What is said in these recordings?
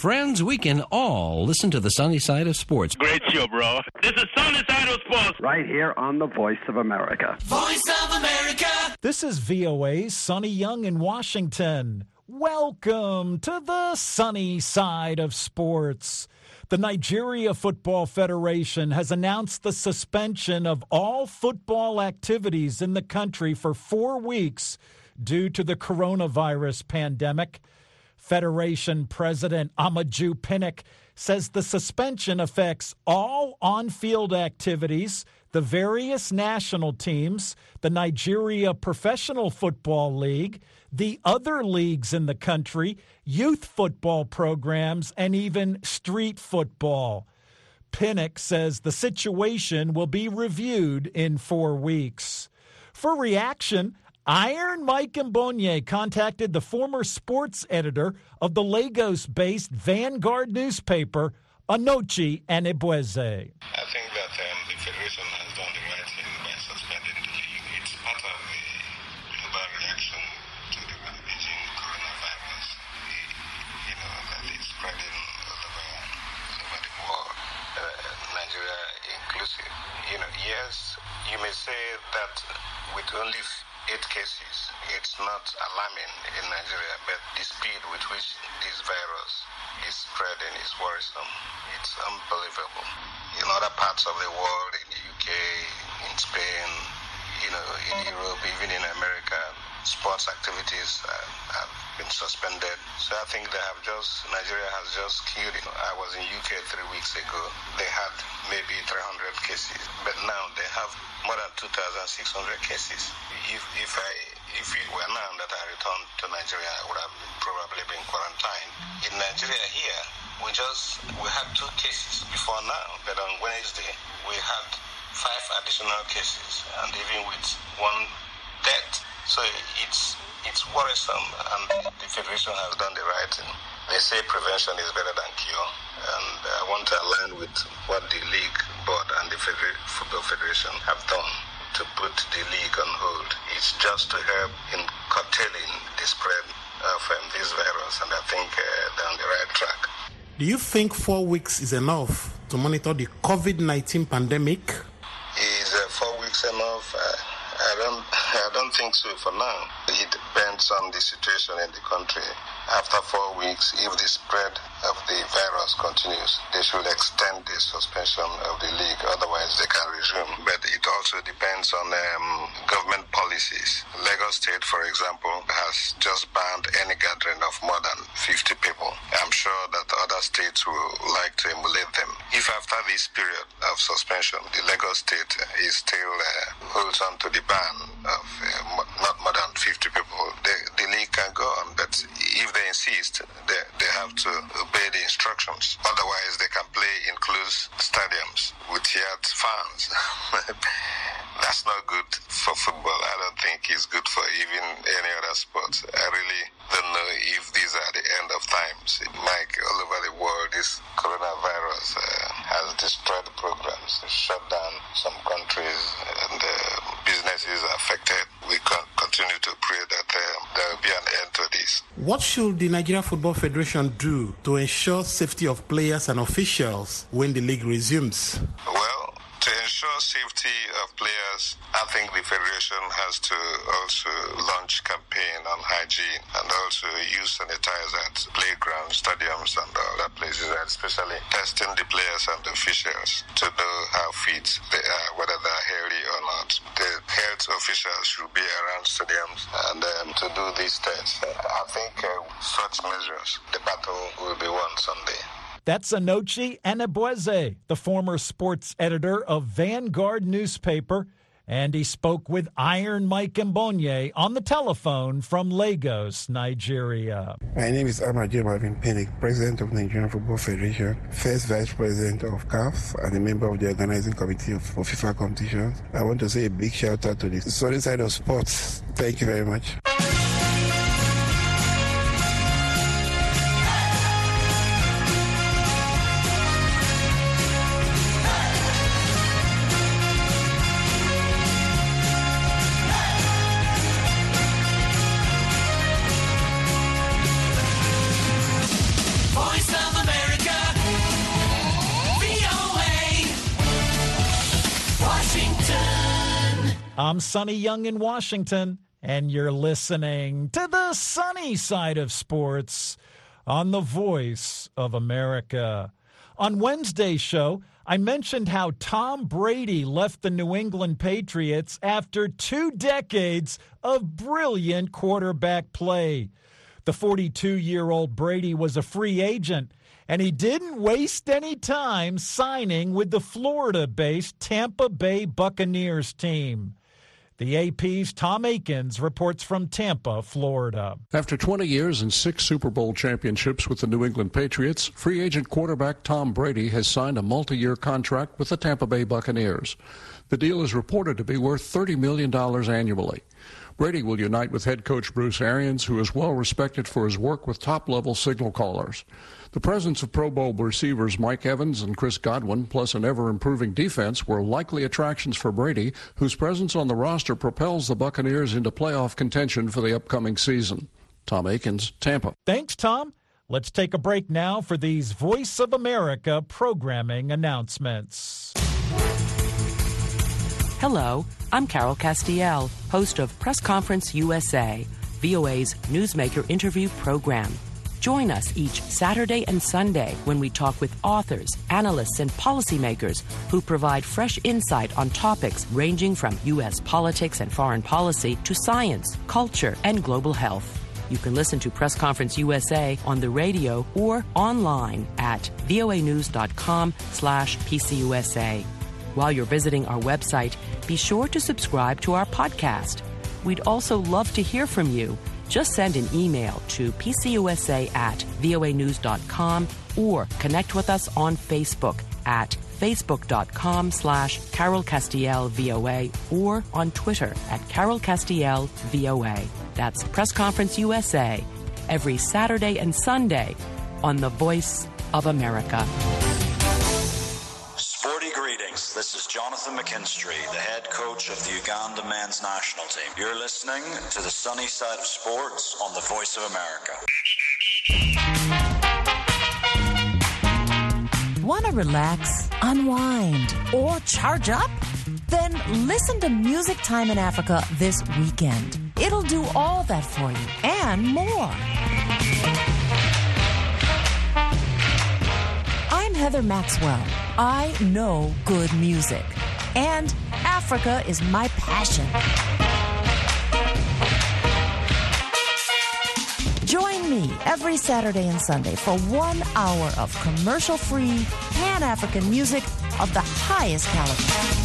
friends, we can all listen to the sunny side of sports. Great show, bro. This is Sunny Side of Sports. Right here on the Voice of America. Voice of America. This is VOA's Sonny Young in Washington. Welcome to the sunny side of sports. The Nigeria Football Federation has announced the suspension of all football activities in the country for 4 weeks due to the coronavirus pandemic. Federation President Amaju Pinnick says the suspension affects all on-field activities, the various national teams, the Nigeria Professional Football League, the other leagues in the country, youth football programs, and even street football. Pinnick says the situation will be reviewed in 4 weeks. For reaction, Iron Mike Mbonye contacted the former sports editor of the Lagos-based Vanguard newspaper, Anochi Anibueze. I think that the Federation has done the right thing by suspending the league. It's part of the global reaction to the raging coronavirus, that is spreading all over the world, Nigeria inclusive. Yes, you may say that with only 8 cases, it's not alarming in Nigeria, but the speed with which this virus is spreading is worrisome. It's unbelievable. In other parts of the world, in the UK, in Spain, in Europe, even in America, sports activities have been suspended. So I think Nigeria has just killed it. I was in UK 3 weeks ago. They had maybe 300 cases, but now they have more than 2,600 cases. If it were now that I returned to Nigeria, I would have probably been quarantined. In Nigeria here, we had 2 cases before now, but on Wednesday we had 5 additional cases, and even with 1 death. So it's worrisome, and the Federation has done the right thing. They say prevention is better than cure, and I want to align with what the league board and the Football Federation have done to put the league on hold. It's just to help in curtailing the spread of this virus, and I think they're on the right track. Do you think 4 weeks is enough to monitor the COVID-19 pandemic? Is 4 weeks enough? I don't think so for now. It depends on the situation in the country. After 4 weeks, if the spread of the virus continues, they should extend the suspension of the league. Otherwise, they can resume. But it also depends on government policies. Lagos State, for example, has just banned any gathering of more than 50 people. I'm sure that other states will like to emulate them. If after this period of suspension, the Lagos State is still holds on to the ban of not more than 50 people, the league can go on. But if they insist, they have to obey the instructions. Otherwise, they can play in closed stadiums with yard fans. That's not good for football. I don't think it's good for even any other sport. I really don't know if these are the end of times. Mike, all over the world, this coronavirus has destroyed programs, shut down some countries, and businesses affected. We can continue to pray that there will be an end to this. What should the Nigeria Football Federation do to ensure safety of players and officials when the league resumes? Well, to ensure safety of players, I think the Federation has to also launch campaign on hygiene and also use sanitizer at playgrounds, stadiums, and other places, and especially testing the players and the officials to know how fit they are, whether they're healthy or not. The health officials should be around stadiums and to do these tests. I think such measures, the battle will be won someday. That's Anochi Anibueze, the former sports editor of Vanguard newspaper, and he spoke with Iron Mike Mbonye on the telephone from Lagos, Nigeria. My name is Amaju Marvin Pinnick, President of Nigerian Football Federation, first Vice President of CAF, and a member of the organizing committee for FIFA competitions. I want to say a big shout out to the sunny side of sports. Thank you very much. Voice of I'm Sonny Young in Washington, and you're listening to the sunny side of sports on the Voice of America. On Wednesday's show, I mentioned how Tom Brady left the New England Patriots after 2 decades of brilliant quarterback play. The 42-year-old Brady was a free agent, and he didn't waste any time signing with the Florida-based Tampa Bay Buccaneers team. The AP's Tom Akins reports from Tampa, Florida. After 20 years and 6 Super Bowl championships with the New England Patriots, free agent quarterback Tom Brady has signed a multi-year contract with the Tampa Bay Buccaneers. The deal is reported to be worth $30 million annually. Brady will unite with head coach Bruce Arians, who is well respected for his work with top-level signal callers. The presence of Pro Bowl receivers Mike Evans and Chris Godwin, plus an ever-improving defense, were likely attractions for Brady, whose presence on the roster propels the Buccaneers into playoff contention for the upcoming season. Tom Akins, Tampa. Thanks, Tom. Let's take a break now for these Voice of America programming announcements. Hello, I'm Carol Castiel, host of Press Conference USA, VOA's newsmaker interview program. Join us each Saturday and Sunday when we talk with authors, analysts, and policymakers who provide fresh insight on topics ranging from U.S. politics and foreign policy to science, culture, and global health. You can listen to Press Conference USA on the radio or online at voanews.com/PCUSA. While you're visiting our website, be sure to subscribe to our podcast. We'd also love to hear from you. Just send an email to pcusa@voanews.com or connect with us on Facebook at facebook.com/Carol Castiel VOA or on Twitter at Carol Castiel VOA. That's Press Conference USA every Saturday and Sunday on the Voice of America. Sporty greetings. This is Jonathan McKinstry, the head coach of the Uganda men's national team. You're listening to the sunny side of sports on the Voice of America. Want to relax, unwind, or charge up? Then listen to Music Time in Africa this weekend. It'll do all that for you and more. I'm Heather Maxwell. I know good music, and Africa is my passion. Join me every Saturday and Sunday for 1 hour of commercial-free, Pan-African music of the highest caliber.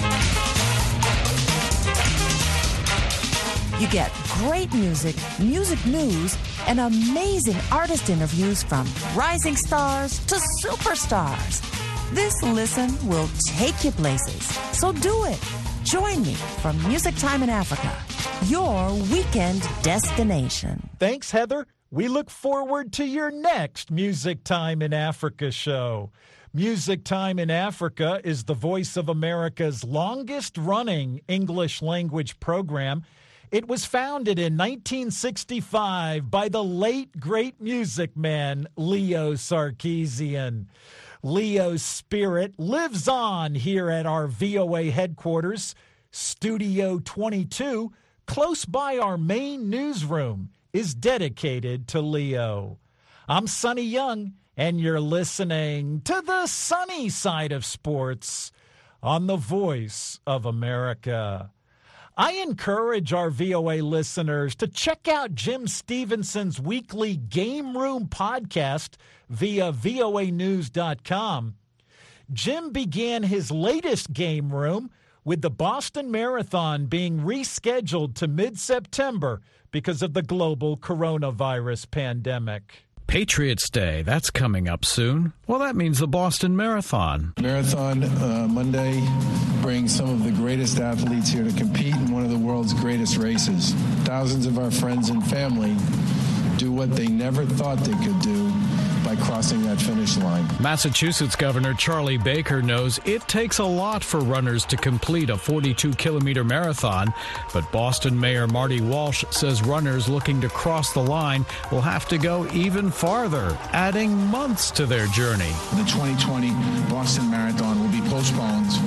You get great music, music news, and amazing artist interviews from rising stars to superstars. This listen will take you places, so do it. Join me for Music Time in Africa, your weekend destination. Thanks, Heather. We look forward to your next Music Time in Africa show. Music Time in Africa is the Voice of America's longest-running English language program. It was founded in 1965 by the late great music man Leo Sarkeesian. Leo's spirit lives on here at our VOA headquarters, Studio 22, close by our main newsroom, is dedicated to Leo. I'm Sonny Young, and you're listening to the sunny side of sports on the Voice of America. I encourage our VOA listeners to check out Jim Stevenson's weekly Game Room podcast via voanews.com. Jim began his latest Game Room with the Boston Marathon being rescheduled to mid-September because of the global coronavirus pandemic. Patriots Day, that's coming up soon. Well, that means the Boston Marathon. Marathon Monday brings some of the greatest athletes here to compete in one of the world's greatest races. Thousands of our friends and family do what they never thought they could do by crossing that finish line. Massachusetts Governor Charlie Baker knows it takes a lot for runners to complete a 42-kilometer marathon, but Boston Mayor Marty Walsh says runners looking to cross the line will have to go even farther, adding months to their journey. The 2020 Boston Marathon will be postponed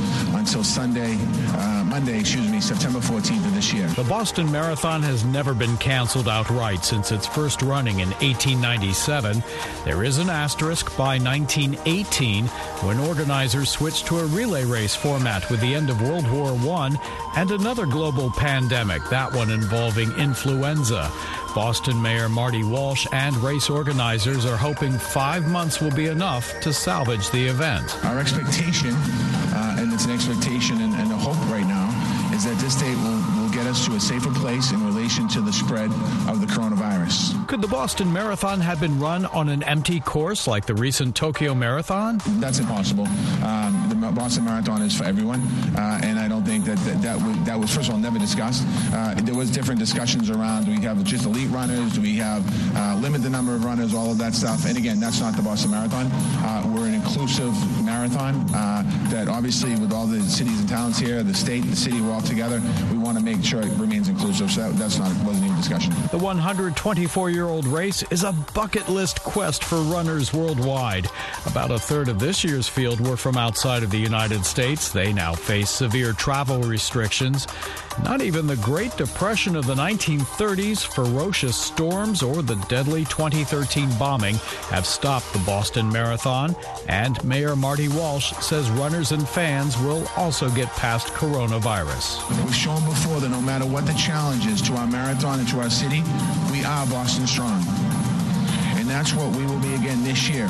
until Monday, September 14th of this year. The Boston Marathon has never been canceled outright since its first running in 1897. There is an asterisk by 1918 when organizers switched to a relay race format with the end of World War I and another global pandemic, that one involving influenza. Boston Mayor Marty Walsh and race organizers are hoping 5 months will be enough to salvage the event. Our expectation, and it's an expectation and a hope right now, is that this date will get us to a safer place in relation to the spread of the coronavirus. Could the Boston Marathon have been run on an empty course like the recent Tokyo Marathon? That's impossible. The Boston Marathon is for everyone, and I don't think that was first of all never discussed. There was different discussions around, do we have just elite runners, do we have limit the number of runners, all of that stuff. And again, that's not the Boston Marathon. We're an inclusive marathon that obviously with all the cities and towns here, the state, the city, we're all together. We want to make sure it remains inclusive, so wasn't even discussion. The 124-year-old race is a bucket list quest for runners worldwide. About a third of this year's field were from outside of the United States. They now face severe travel restrictions. Not even the Great Depression of the 1930s, ferocious storms, or the deadly 2013 bombing have stopped the Boston Marathon. And Mayor Marty Walsh says runners and fans will also get past coronavirus. We've shown before that no matter what the challenge is to our marathon and to our city, we are Boston strong. And that's what we will be again this year.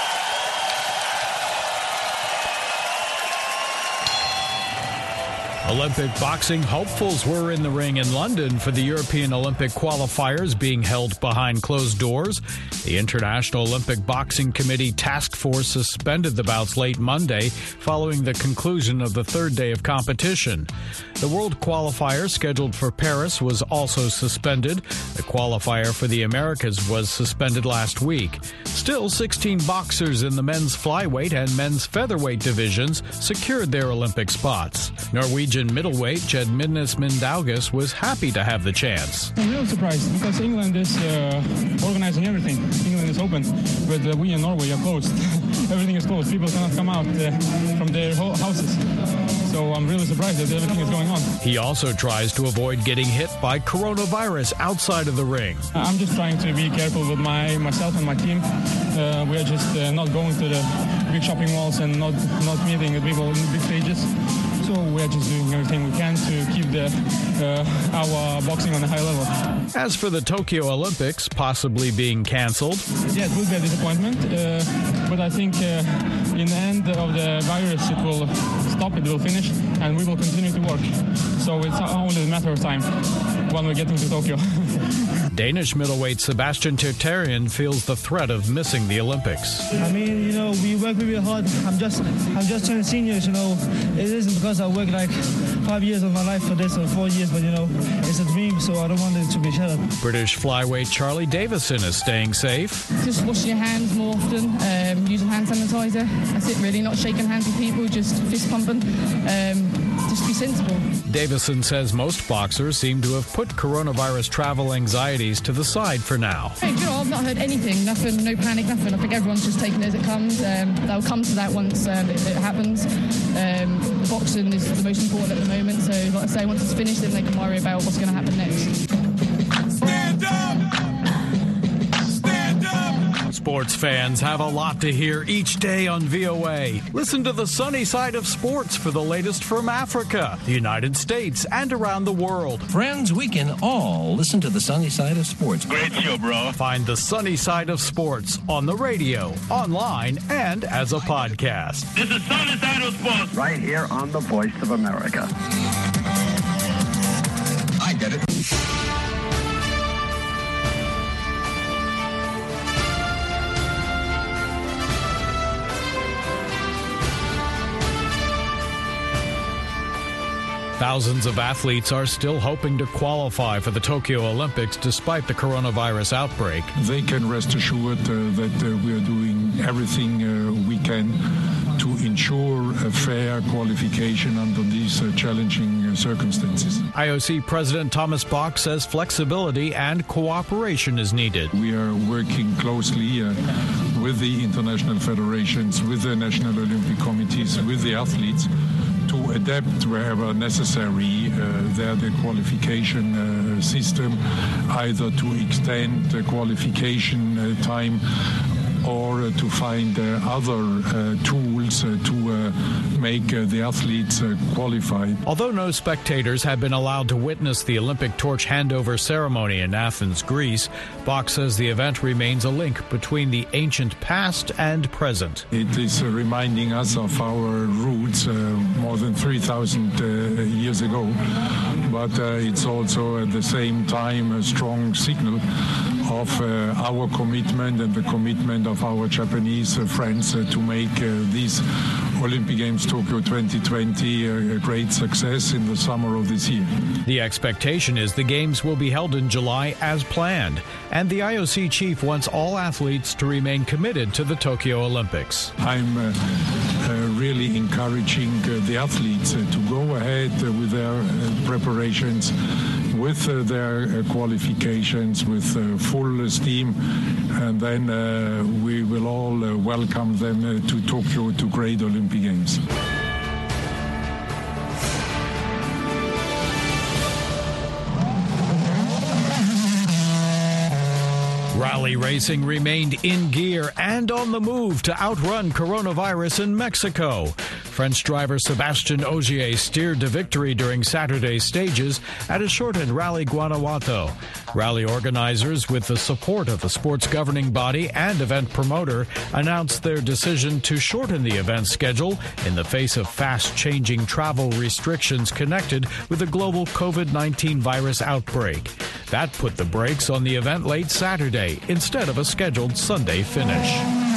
Olympic boxing hopefuls were in the ring in London for the European Olympic qualifiers being held behind closed doors. The International Olympic Boxing Committee task force suspended the bouts late Monday following the conclusion of the third day of competition. The world qualifier scheduled for Paris was also suspended. The qualifier for the Americas was suspended last week. Still, 16 boxers in the men's flyweight and men's featherweight divisions secured their Olympic spots. Norwegian middleweight Gediminas Mindaugas was happy to have the chance. I'm real surprised because England is organizing everything. England is open, but we in Norway are closed. Everything is closed. People cannot come out from their houses. So I'm really surprised that everything is going on. He also tries to avoid getting hit by coronavirus outside of the ring. I'm just trying to be careful with myself and my team. We are just not going to the big shopping malls and not meeting the people in the big stages. So we're just doing everything we can to keep our boxing on a high level. As for the Tokyo Olympics possibly being canceled, yeah, it will be a disappointment, but I think in the end of the virus it will stop, it will finish, and we will continue to work. So it's only a matter of time when we're getting to Tokyo. Danish middleweight Sebastian Tertarian feels the threat of missing the Olympics. I mean, we work really hard. I'm just turned senior, It isn't because I worked like 5 years of my life for this or 4 years, but, it's a dream, so I don't want it to be shattered. British flyweight Charlie Davison is staying safe. Just washing your hands more often, using hand sanitizer. That's it, really. Not shaking hands with people, just fist pumping. Just be sensible. Davison says most boxers seem to have put coronavirus travel anxieties to the side for now. Hey, I've not heard anything, nothing, no panic, nothing. I think everyone's just taking it as it comes. They'll come to that once it happens. The boxing is the most important at the moment, so like I say, once it's finished, then they can worry about what's going to happen next. Stand up! Sports fans have a lot to hear each day on VOA. Listen to the sunny side of sports for the latest from Africa, the United States, and around the world. Friends, we can all listen to the sunny side of sports. Great show, bro. Find the sunny side of sports on the radio, online, and as a podcast. This is Sunny Side of Sports. Right here on the Voice of America. I get it. Thousands of athletes are still hoping to qualify for the Tokyo Olympics despite the coronavirus outbreak. They can rest assured that we are doing everything we can to ensure a fair qualification under these challenging circumstances. IOC President Thomas Bach says flexibility and cooperation is needed. We are working closely with the international federations, with the national Olympic committees, with the athletes, to adapt wherever necessary the qualification system, either to extend the qualification time or to find other tools to make the athletes qualified. Although no spectators have been allowed to witness the Olympic torch handover ceremony in Athens, Greece, Bach says the event remains a link between the ancient past and present. It is reminding us of our roots more than 3,000 years ago, but it's also at the same time a strong signal of our commitment and the commitment of our Japanese friends to make these Olympic Games Tokyo 2020 a great success in the summer of this year. The expectation is the Games will be held in July as planned, and the IOC chief wants all athletes to remain committed to the Tokyo Olympics. I'm really encouraging the athletes to go ahead with their preparations, with their qualifications, with full steam, and then we will all welcome them to Tokyo, to great Olympic Games. Rally racing remained in gear and on the move to outrun coronavirus in Mexico. French driver Sébastien Ogier steered to victory during Saturday's stages at a shortened Rally Guanajuato. Rally organizers, with the support of the sport's governing body and event promoter, announced their decision to shorten the event schedule in the face of fast-changing travel restrictions connected with the global COVID-19 virus outbreak. That put the brakes on the event late Saturday instead of a scheduled Sunday finish.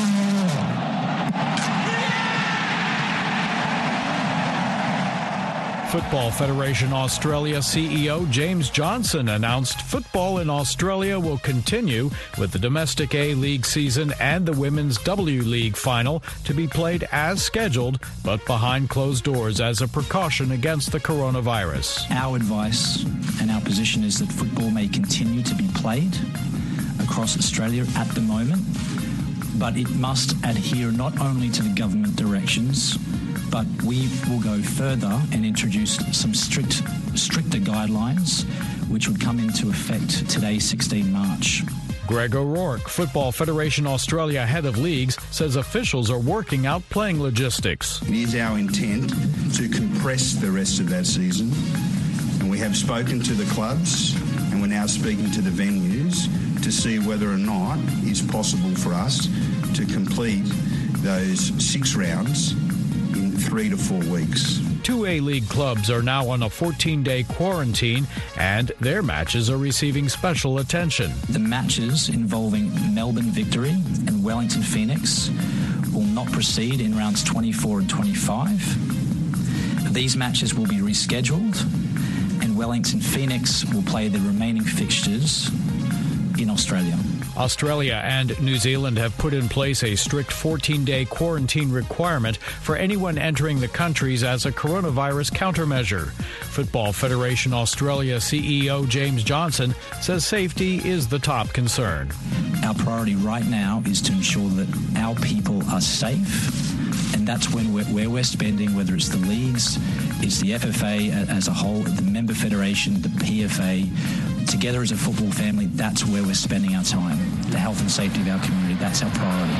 Football Federation Australia CEO James Johnson announced football in Australia will continue with the domestic A-League season and the Women's W-League final to be played as scheduled, but behind closed doors as a precaution against the coronavirus. Our advice and our position is that football may continue to be played across Australia at the moment, but it must adhere not only to the government directions, but we will go further and introduce some stricter guidelines which would come into effect today, 16 March. Greg O'Rourke, Football Federation Australia head of leagues, says officials are working out playing logistics. It is our intent to compress the rest of that season, and we have spoken to the clubs and we're now speaking to the venues to see whether or not it's possible for us to complete those 6 rounds in 3 to 4 weeks. 2 A-League clubs are now on a 14-day quarantine, and their matches are receiving special attention. The matches involving Melbourne Victory and Wellington Phoenix will not proceed in rounds 24 and 25. These matches will be rescheduled, and Wellington Phoenix will play the remaining fixtures in Australia. Australia and New Zealand have put in place a strict 14-day quarantine requirement for anyone entering the countries as a coronavirus countermeasure. Football Federation Australia CEO James Johnson says safety is the top concern. Our priority right now is to ensure that our people are safe, and that's when where we're spending, whether it's the leagues, it's the FFA as a whole, the member federation, the PFA, together as a football family, that's where we're spending our time. The health and safety of our community, that's our priority.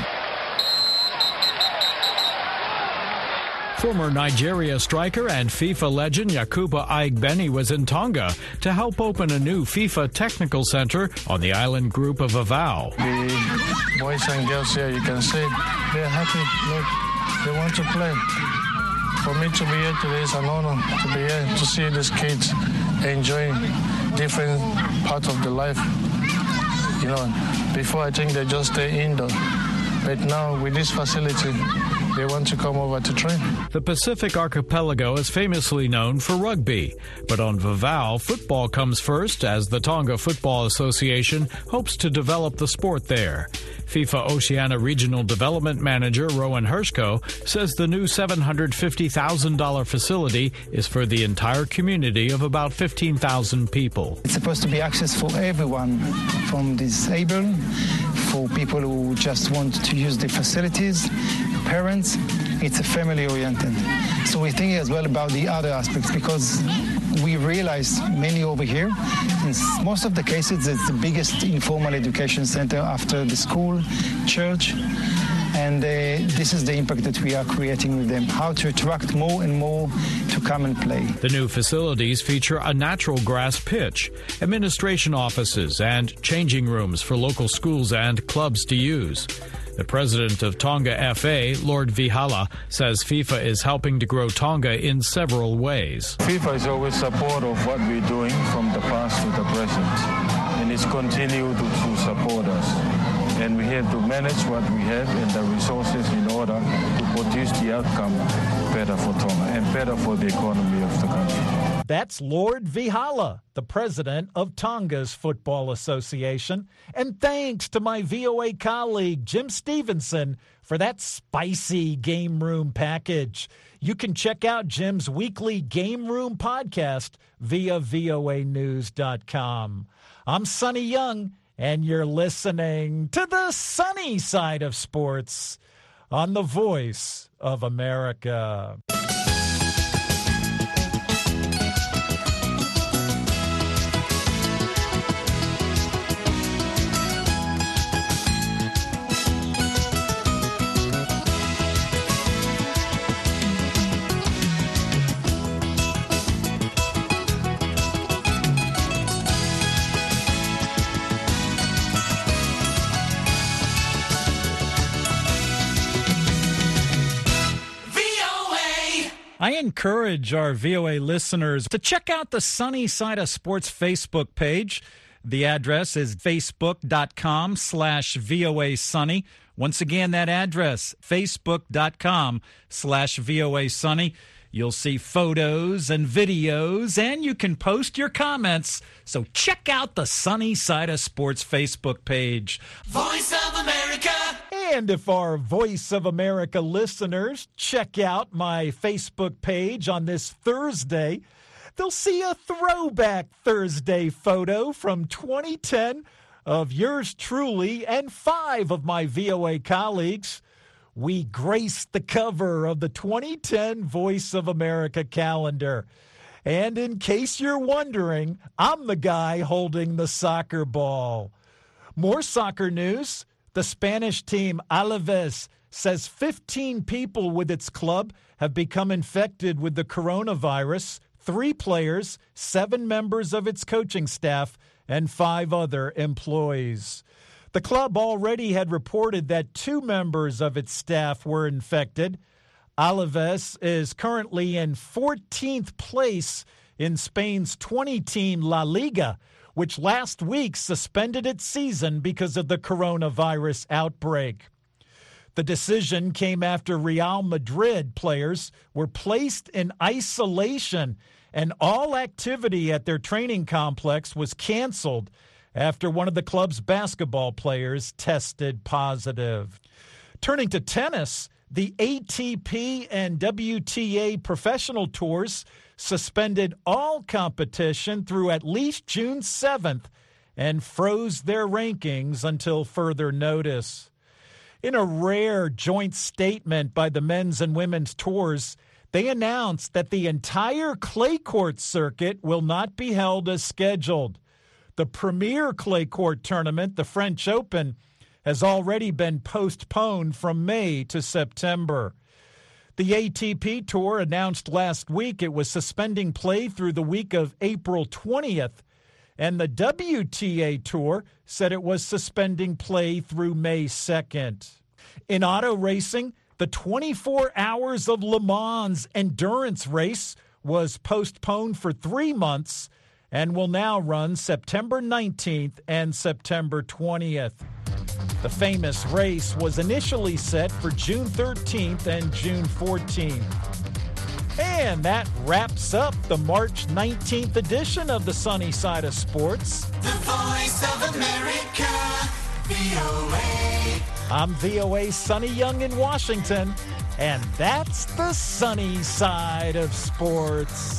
Former Nigeria striker and FIFA legend Yakuba Aigbeni was in Tonga to help open a new FIFA technical center on the island group of Vavao. The boys and girls here, you can see, they're happy. Look, they want to play. For me to be here today is an honor to be here, to see these kids enjoying different parts of their life. You know, before I think they just stay indoor. But now with this facility, they want to come over to train. The Pacific Archipelago is famously known for rugby, but on Vavao, football comes first as the Tonga Football Association hopes to develop the sport there. FIFA Oceania Regional Development Manager Rowan Hershko says the new $750,000 facility is for the entire community of about 15,000 people. It's supposed to be access for everyone, from disabled, for people who just want to use the facilities, parents, it's a family-oriented. So we're thinking as well about the other aspects, because we realize mainly over here, in most of the cases, it's the biggest informal education center after the school, church, and this is the impact that we are creating with them, how to attract more and more to come and play. The new facilities feature a natural grass pitch, administration offices, and changing rooms for local schools and clubs to use. The president of Tonga FA, Lord Vihala, says FIFA is helping to grow Tonga in several ways. FIFA is always supportive of what we're doing from the past to the present, and it's continued to support us. And we have to manage what we have and the resources in order to produce the outcome better for Tonga and better for the economy of the country. That's Lord Vihala, the president of Tonga's Football Association. And thanks to my VOA colleague, Jim Stevenson, for that spicy Game Room package. You can check out Jim's weekly Game Room podcast via voanews.com. I'm Sonny Young, and you're listening to the sunny side of sports on the Voice of America. I encourage our VOA listeners to check out the Sunny Side of Sports Facebook page. The address is facebook.com/VOA Sunny. Once again, that address, facebook.com/VOA Sunny. You'll see photos and videos, and you can post your comments. So check out the Sunny Side of Sports Facebook page. Voice of America. And if our Voice of America listeners check out my Facebook page on this Thursday, they'll see a throwback Thursday photo from 2010 of yours truly and 5 of my VOA colleagues. We graced the cover of the 2010 Voice of America calendar. And in case you're wondering, I'm the guy holding the soccer ball. More soccer news. The Spanish team Alaves says 15 people with its club have become infected with the coronavirus, 3 players, 7 members of its coaching staff, and 5 other employees. The club already had reported that 2 members of its staff were infected. Alaves is currently in 14th place in Spain's 20-team La Liga, which last week suspended its season because of the coronavirus outbreak. The decision came after Real Madrid players were placed in isolation and all activity at their training complex was canceled after one of the club's basketball players tested positive. Turning to tennis, the ATP and WTA professional tours suspended all competition through at least June 7th and froze their rankings until further notice. In a rare joint statement by the men's and women's tours, they announced that the entire clay court circuit will not be held as scheduled. The premier clay court tournament, the French Open, has already been postponed from May to September. The ATP Tour announced last week it was suspending play through the week of April 20th, and the WTA Tour said it was suspending play through May 2nd. In auto racing, the 24 Hours of Le Mans endurance race was postponed for 3 months and will now run September 19th and September 20th. The famous race was initially set for June 13th and June 14th. And that wraps up the March 19th edition of the Sunny Side of Sports. The Voice of America, VOA. I'm VOA Sonny Young in Washington, and that's the Sunny Side of Sports.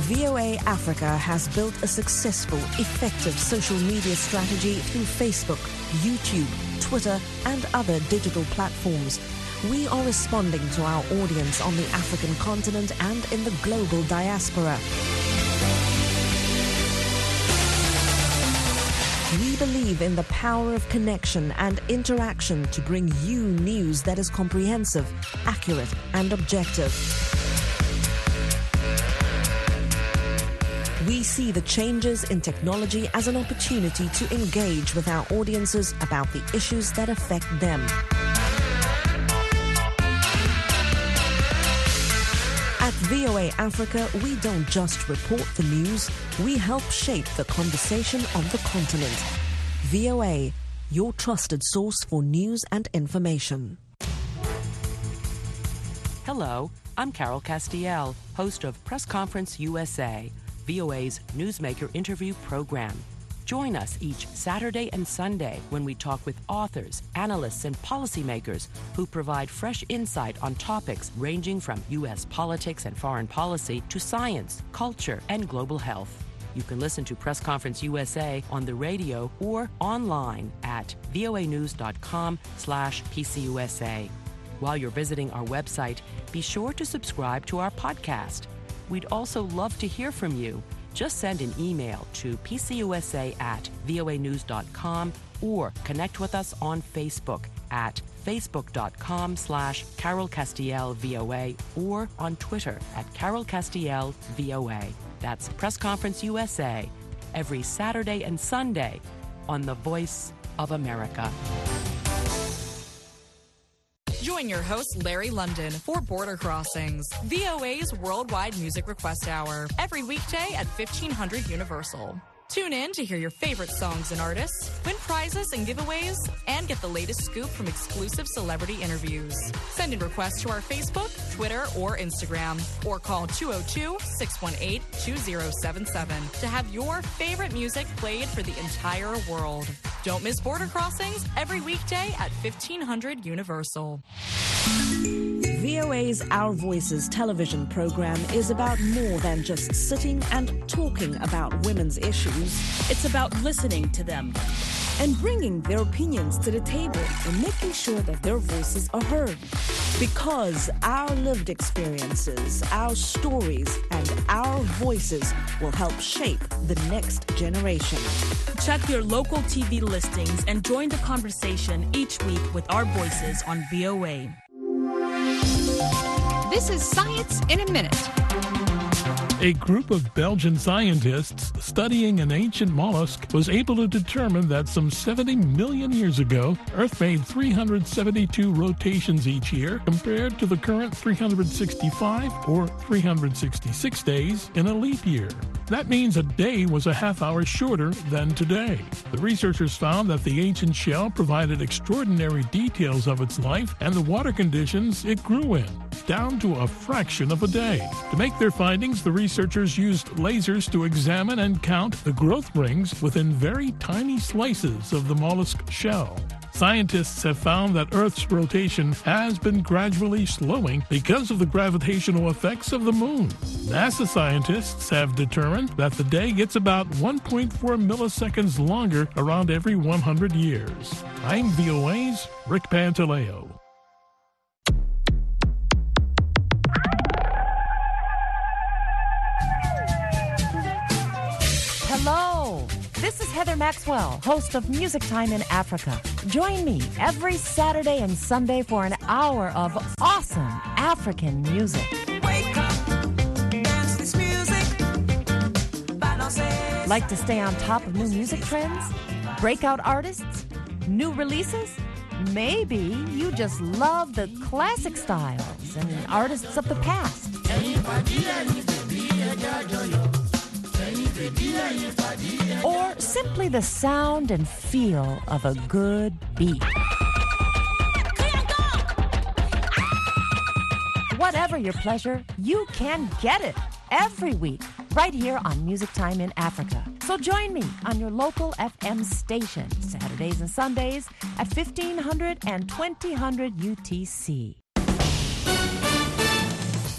VOA Africa has built a successful, effective social media strategy through Facebook, YouTube, Twitter, and other digital platforms. We are responding to our audience on the African continent and in the global diaspora. We believe in the power of connection and interaction to bring you news that is comprehensive, accurate, and objective. We see the changes in technology as an opportunity to engage with our audiences about the issues that affect them. At VOA Africa, we don't just report the news, we help shape the conversation on the continent. VOA, your trusted source for news and information. Hello, I'm Carol Castiel, host of Press Conference USA, VOA's newsmaker interview program. Join us each Saturday and Sunday when we talk with authors, analysts, and policymakers who provide fresh insight on topics ranging from U.S. politics and foreign policy to science, culture, and global health. You can listen to Press Conference USA on the radio or online at voanews.com/PCUSA. While you're visiting our website, be sure to subscribe to our podcast. We'd also love to hear from you. Just send an email to pcusa@voanews.com or connect with us on Facebook at facebook.com/CarolCastielVOA or on Twitter at CarolCastielVOA. That's Press Conference USA, every Saturday and Sunday on the Voice of America. Join your host, Larry London, for Border Crossings, VOA's worldwide music request hour, every weekday at 1500 Universal. Tune in to hear your favorite songs and artists, win prizes and giveaways, and get the latest scoop from exclusive celebrity interviews. Send in requests to our Facebook, Twitter, or Instagram, or call 202-618-2077 to have your favorite music played for the entire world. Don't miss Border Crossings every weekday at 1500 Universal. VOA's Our Voices television program is about more than just sitting and talking about women's issues. It's about listening to them and bringing their opinions to the table and making sure that their voices are heard. Because our lived experiences, our stories, and our voices will help shape the next generation. Check your local TV listings and join the conversation each week with our voices on VOA. This is Science in a Minute. A group of Belgian scientists studying an ancient mollusk was able to determine that some 70 million years ago, Earth made 372 rotations each year compared to the current 365 or 366 days in a leap year. That means a day was a half hour shorter than today. The researchers found that the ancient shell provided extraordinary details of its life and the water conditions it grew in, down to a fraction of a day. To make their findings, the researchers used lasers to examine and count the growth rings within very tiny slices of the mollusk shell. Scientists have found that Earth's rotation has been gradually slowing because of the gravitational effects of the moon. NASA scientists have determined that the day gets about 1.4 milliseconds longer around every 100 years. I'm VOA's Rick Pantaleo. Hello, this is Heather Maxwell, host of Music Time in Africa. Join me every Saturday and Sunday for an hour of awesome African music. Wake up, dance this music. Like to stay on top of new music trends? Breakout artists? New releases? Maybe you just love the classic styles and artists of the past. Or simply the sound and feel of a good beat. Whatever your pleasure, you can get it every week right here on Music Time in Africa. So join me on your local FM station, Saturdays and Sundays at 1500 and 2000 UTC.